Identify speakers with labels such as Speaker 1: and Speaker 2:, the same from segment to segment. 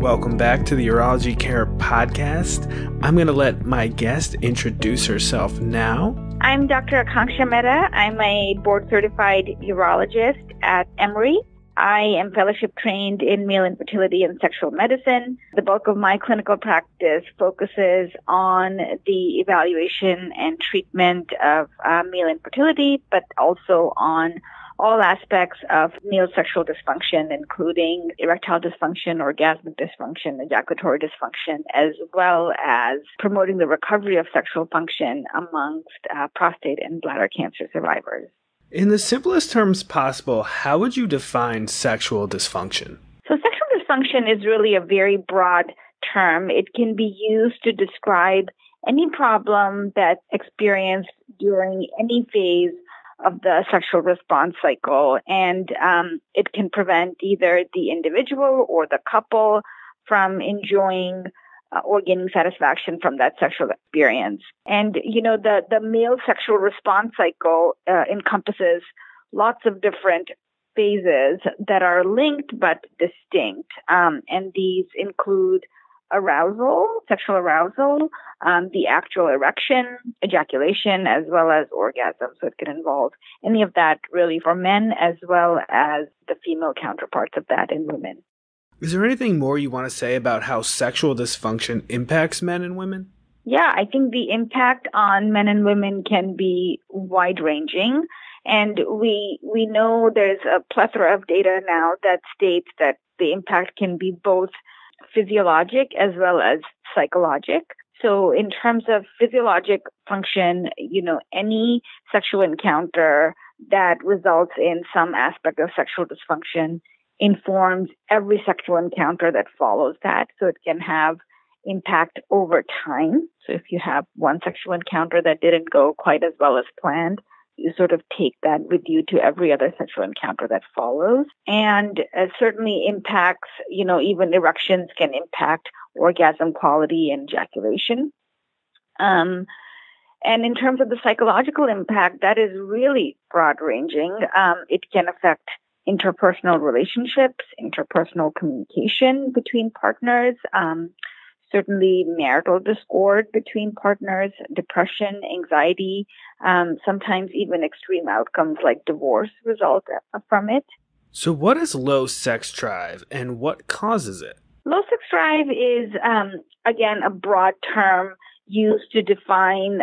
Speaker 1: Welcome back to the Urology Care Podcast. I'm going to let my guest introduce herself now.
Speaker 2: I'm Dr. Akanksha Mehta. I'm a board-certified urologist at Emory. I am fellowship trained in male infertility and sexual medicine. The bulk of my clinical practice focuses on the evaluation and treatment of male infertility, but also on all aspects of male sexual dysfunction, including erectile dysfunction, orgasmic dysfunction, ejaculatory dysfunction, as well as promoting the recovery of sexual function amongst prostate and bladder cancer survivors.
Speaker 1: In the simplest terms possible, how would you define sexual dysfunction?
Speaker 2: So sexual dysfunction is really a very broad term. It can be used to describe any problem that's experienced during any phase of the sexual response cycle, and it can prevent either the individual or the couple from enjoying or gaining satisfaction from that sexual experience. And, the male sexual response cycle encompasses lots of different phases that are linked but distinct. And these include arousal, sexual arousal, the actual erection, ejaculation, as well as orgasm. So it can involve any of that really for men as well as the female counterparts of that in women.
Speaker 1: Is there anything more you want to say about how sexual dysfunction impacts men and women?
Speaker 2: Yeah, I think the impact on men and women can be wide-ranging. And we know there's a plethora of data now that states that the impact can be both physiologic as well as psychologic. So in terms of physiologic function, any sexual encounter that results in some aspect of sexual dysfunction informs every sexual encounter that follows that. So it can have impact over time. So if you have one sexual encounter that didn't go quite as well as planned, you sort of take that with you to every other sexual encounter that follows. And certainly impacts, even erections can impact orgasm quality and ejaculation. And in terms of the psychological impact, that is really broad-ranging. It can affect interpersonal relationships, interpersonal communication between partners, certainly marital discord between partners, depression, anxiety, sometimes even extreme outcomes like divorce result from it.
Speaker 1: So what is low sex drive and what causes it?
Speaker 2: Low sex drive is, again, a broad term used to define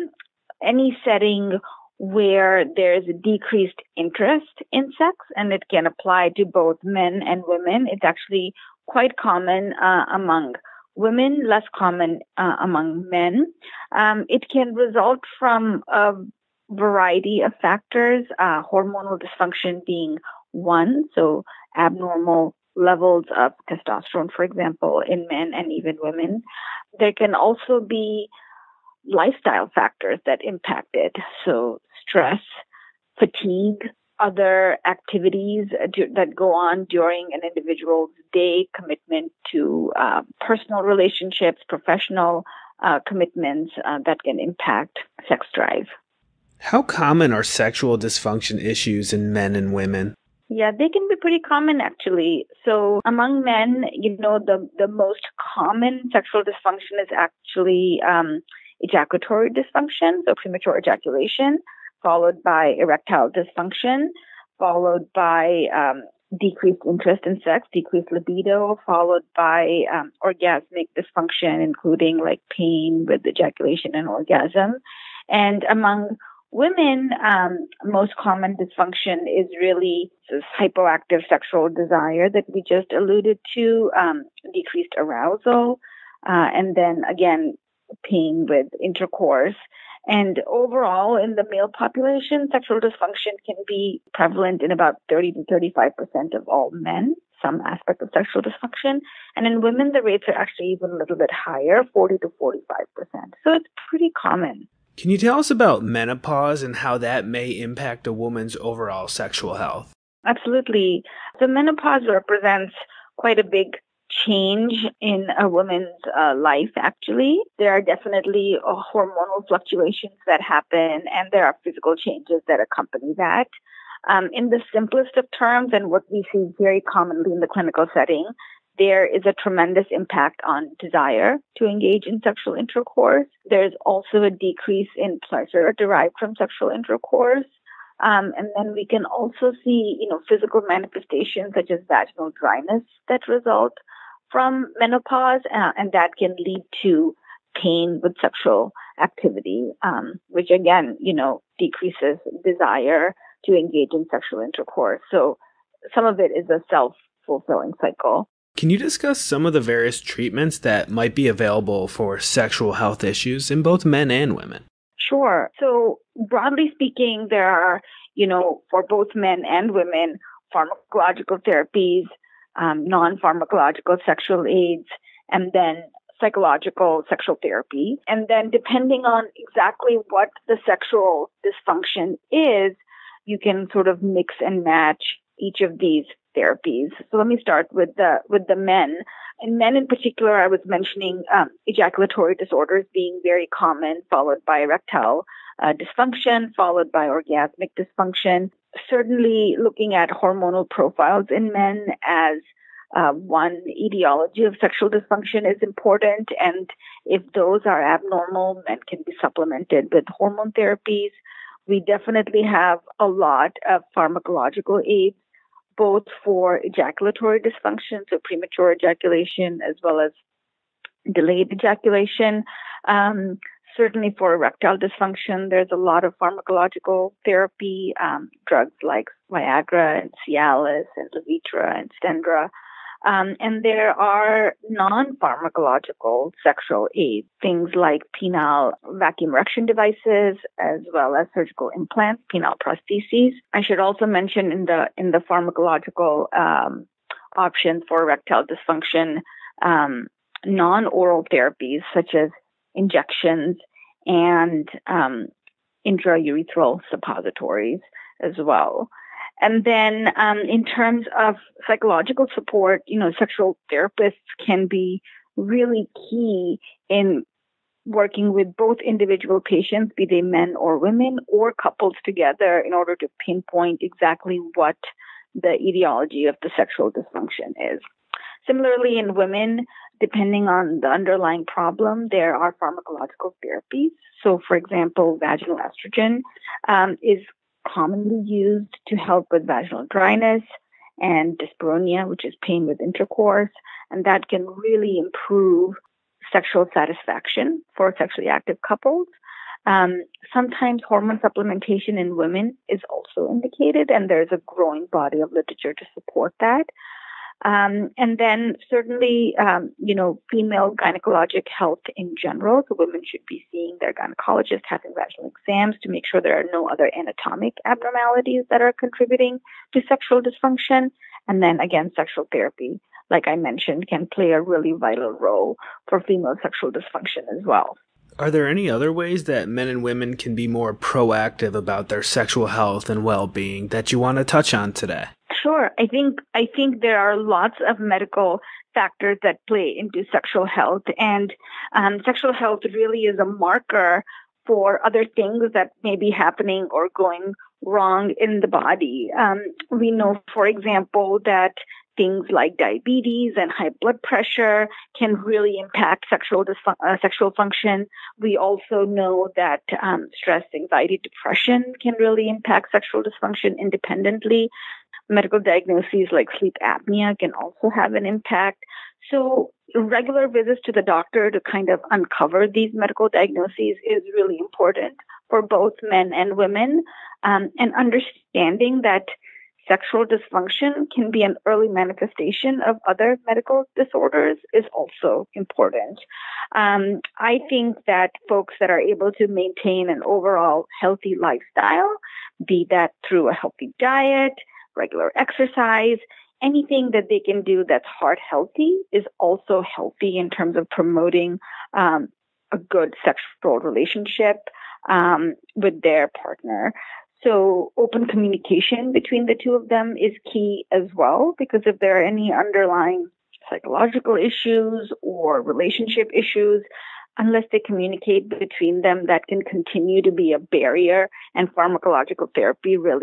Speaker 2: any setting where there's a decreased interest in sex, and it can apply to both men and women. It's actually quite common among women, less common among men. It can result from a variety of factors, hormonal dysfunction being one, so abnormal levels of testosterone, for example, in men and even women. There can also be lifestyle factors that impact it, so stress, fatigue, other activities that go on during an individual's day, commitment to personal relationships, professional commitments that can impact sex drive.
Speaker 1: How common are sexual dysfunction issues in men and women?
Speaker 2: Yeah, they can be pretty common, actually. So among men, the most common sexual dysfunction is actually ejaculatory dysfunction, so premature ejaculation, followed by erectile dysfunction, followed by decreased interest in sex, decreased libido, followed by orgasmic dysfunction, including like pain with ejaculation and orgasm. And among women, most common dysfunction is really this hypoactive sexual desire that we just alluded to, decreased arousal, and then again, pain with intercourse. And overall, in the male population, sexual dysfunction can be prevalent in about 30 to 35% of all men, some aspect of sexual dysfunction. And in women, the rates are actually even a little bit higher, 40 to 45%. So it's pretty common.
Speaker 1: Can you tell us about menopause and how that may impact a woman's overall sexual health?
Speaker 2: Absolutely. So menopause represents quite a big change in a woman's life, actually. There are definitely hormonal fluctuations that happen, and there are physical changes that accompany that. In the simplest of terms, and what we see very commonly in the clinical setting, there is a tremendous impact on desire to engage in sexual intercourse. There's also a decrease in pleasure derived from sexual intercourse. And then we can also see, physical manifestations such as vaginal dryness that result from menopause, and that can lead to pain with sexual activity, which again, decreases desire to engage in sexual intercourse. So some of it is a self-fulfilling cycle.
Speaker 1: Can you discuss some of the various treatments that might be available for sexual health issues in both men and women?
Speaker 2: Sure. So broadly speaking, there are, for both men and women, pharmacological therapies, non-pharmacological sexual aids, and then psychological sexual therapy. And then depending on exactly what the sexual dysfunction is, you can sort of mix and match each of these therapies. So let me start with the men. In men in particular, I was mentioning ejaculatory disorders being very common, followed by erectile dysfunction, followed by orgasmic dysfunction. Certainly looking at hormonal profiles in men as one etiology of sexual dysfunction is important. And if those are abnormal, men can be supplemented with hormone therapies. We definitely have a lot of pharmacological aids, both for ejaculatory dysfunction, so premature ejaculation, as well as delayed ejaculation. Certainly for erectile dysfunction, there's a lot of pharmacological therapy, drugs like Viagra and Cialis and Levitra and Stendra. And there are non-pharmacological sexual aids, things like penile vacuum erection devices, as well as surgical implants, penile prostheses. I should also mention in the pharmacological options for erectile dysfunction, non-oral therapies such as injections and intraurethral suppositories as well. And then in terms of psychological support, sexual therapists can be really key in working with both individual patients, be they men or women, or couples together in order to pinpoint exactly what the etiology of the sexual dysfunction is. Similarly, in women, depending on the underlying problem, there are pharmacological therapies. So, for example, vaginal estrogen is commonly used to help with vaginal dryness and dyspareunia, which is pain with intercourse, and that can really improve sexual satisfaction for sexually active couples. Sometimes hormone supplementation in women is also indicated, and there's a growing body of literature to support that. And then certainly, female gynecologic health in general. So women should be seeing their gynecologist, having vaginal exams to make sure there are no other anatomic abnormalities that are contributing to sexual dysfunction. And then again, sexual therapy, like I mentioned, can play a really vital role for female sexual dysfunction as well.
Speaker 1: Are there any other ways that men and women can be more proactive about their sexual health and well-being that you want to touch on today?
Speaker 2: Sure. I think there are lots of medical factors that play into sexual health, and sexual health really is a marker for other things that may be happening or going wrong in the body. We know, for example, that things like diabetes and high blood pressure can really impact sexual function. We also know that stress, anxiety, depression can really impact sexual dysfunction independently. Medical diagnoses like sleep apnea can also have an impact. So regular visits to the doctor to kind of uncover these medical diagnoses is really important for both men and women. And understanding that sexual dysfunction can be an early manifestation of other medical disorders is also important. I think that folks that are able to maintain an overall healthy lifestyle, be that through a healthy diet, regular exercise, anything that they can do that's heart healthy is also healthy in terms of promoting a good sexual relationship with their partner. So open communication between the two of them is key as well, because if there are any underlying psychological issues or relationship issues, unless they communicate between them, that can continue to be a barrier, and pharmacological therapy really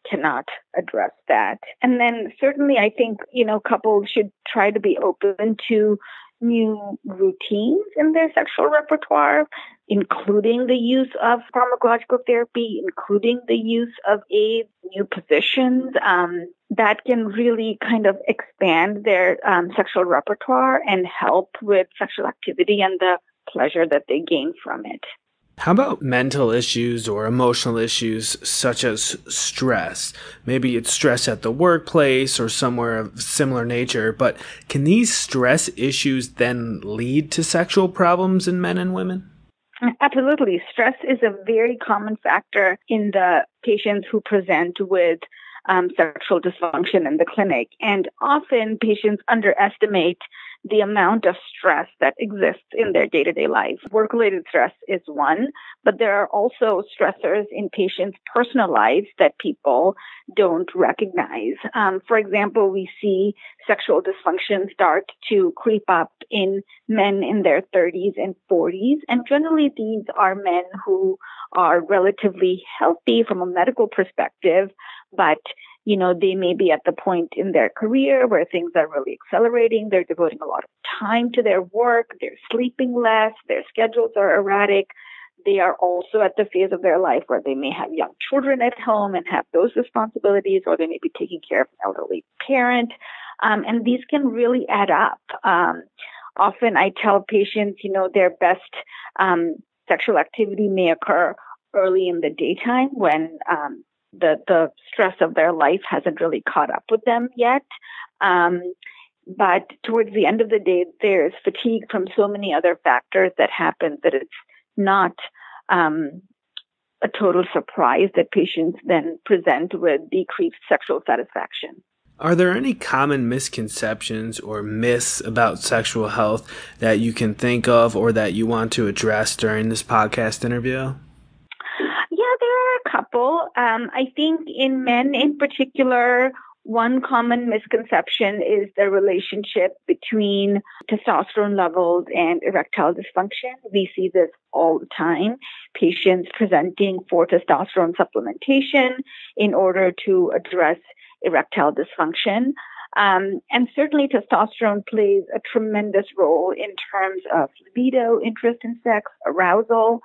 Speaker 2: cannot address that. And then certainly I think, couples should try to be open to new routines in their sexual repertoire, including the use of pharmacological therapy, including the use of aids, new positions that can really kind of expand their sexual repertoire and help with sexual activity and the pleasure that they gain from it.
Speaker 1: How about mental issues or emotional issues such as stress? Maybe it's stress at the workplace or somewhere of similar nature, but can these stress issues then lead to sexual problems in men and women?
Speaker 2: Absolutely. Stress is a very common factor in the patients who present with sexual dysfunction in the clinic. And often patients underestimate the amount of stress that exists in their day-to-day life. Work-related stress is one, but there are also stressors in patients' personal lives that people don't recognize. For example, we see sexual dysfunction start to creep up in men in their 30s and 40s. And generally, these are men who are relatively healthy from a medical perspective, but they may be at the point in their career where things are really accelerating. They're devoting a lot of time to their work. They're sleeping less. Their schedules are erratic. They are also at the phase of their life where they may have young children at home and have those responsibilities, or they may be taking care of an elderly parent. And these can really add up. Often I tell patients, their best sexual activity may occur early in the daytime when the stress of their life hasn't really caught up with them yet. But towards the end of the day, there's fatigue from so many other factors that happen that it's not a total surprise that patients then present with decreased sexual satisfaction.
Speaker 1: Are there any common misconceptions or myths about sexual health that you can think of or that you want to address during this podcast interview?
Speaker 2: Yeah, there are a couple. I think in men in particular, one common misconception is the relationship between testosterone levels and erectile dysfunction. We see this all the time. Patients presenting for testosterone supplementation in order to address erectile dysfunction. And certainly testosterone plays a tremendous role in terms of libido, interest in sex, arousal,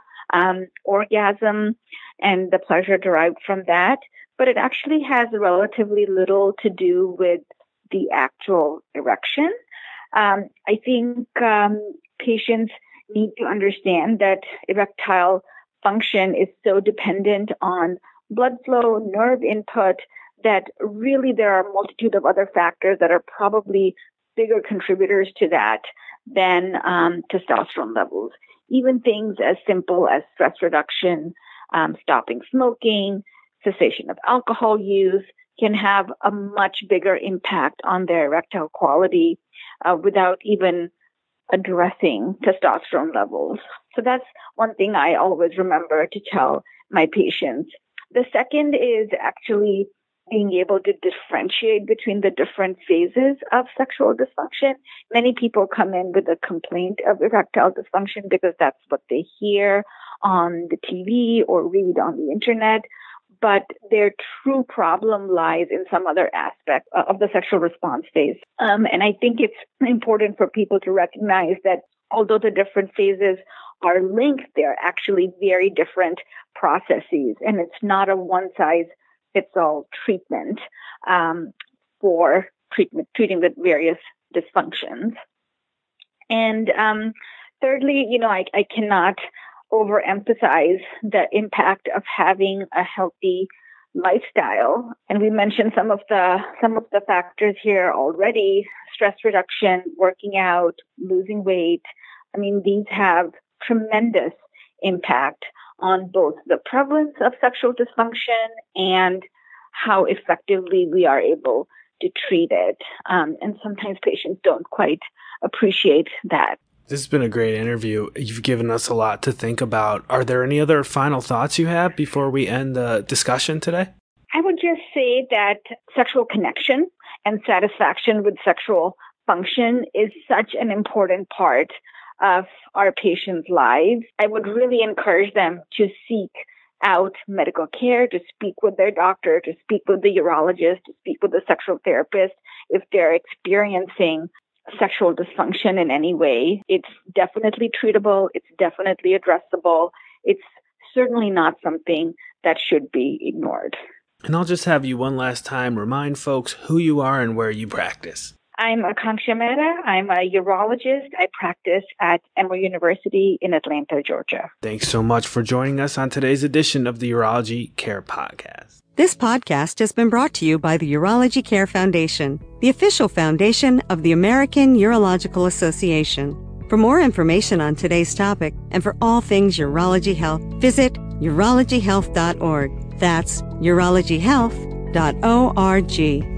Speaker 2: orgasm, and the pleasure derived from that. But it actually has relatively little to do with the actual erection. I think patients need to understand that erectile function is so dependent on blood flow, nerve input, that really there are a multitude of other factors that are probably bigger contributors to that than testosterone levels. Even things as simple as stress reduction, stopping smoking, cessation of alcohol use can have a much bigger impact on their erectile quality without even addressing testosterone levels. So that's one thing I always remember to tell my patients. The second is actually being able to differentiate between the different phases of sexual dysfunction. Many people come in with a complaint of erectile dysfunction because that's what they hear on the TV or read on the internet. But their true problem lies in some other aspect of the sexual response phase. And I think it's important for people to recognize that although the different phases are linked, they're actually very different processes. And it's not a one-size-fits-all treatment for treating the various dysfunctions. And thirdly, I cannot overemphasize the impact of having a healthy lifestyle. And we mentioned some of the factors here already: stress reduction, working out, losing weight. I mean, these have tremendous impact on both the prevalence of sexual dysfunction and how effectively we are able to treat it. And sometimes patients don't quite appreciate that.
Speaker 1: This has been a great interview. You've given us a lot to think about. Are there any other final thoughts you have before we end the discussion today?
Speaker 2: I would just say that sexual connection and satisfaction with sexual function is such an important part of our patients' lives. I would really encourage them to seek out medical care, to speak with their doctor, to speak with the urologist, to speak with the sexual therapist if they're experiencing sexual dysfunction in any way. It's definitely treatable. It's definitely addressable. It's certainly not something that should be ignored.
Speaker 1: And I'll just have you one last time remind folks who you are and where you practice.
Speaker 2: I'm Akanksha Mehta. I'm a urologist. I practice at Emory University in Atlanta, Georgia.
Speaker 1: Thanks so much for joining us on today's edition of the Urology Care Podcast.
Speaker 3: This podcast has been brought to you by the Urology Care Foundation, the official foundation of the American Urological Association. For more information on today's topic and for all things urology health, visit urologyhealth.org. That's urologyhealth.org.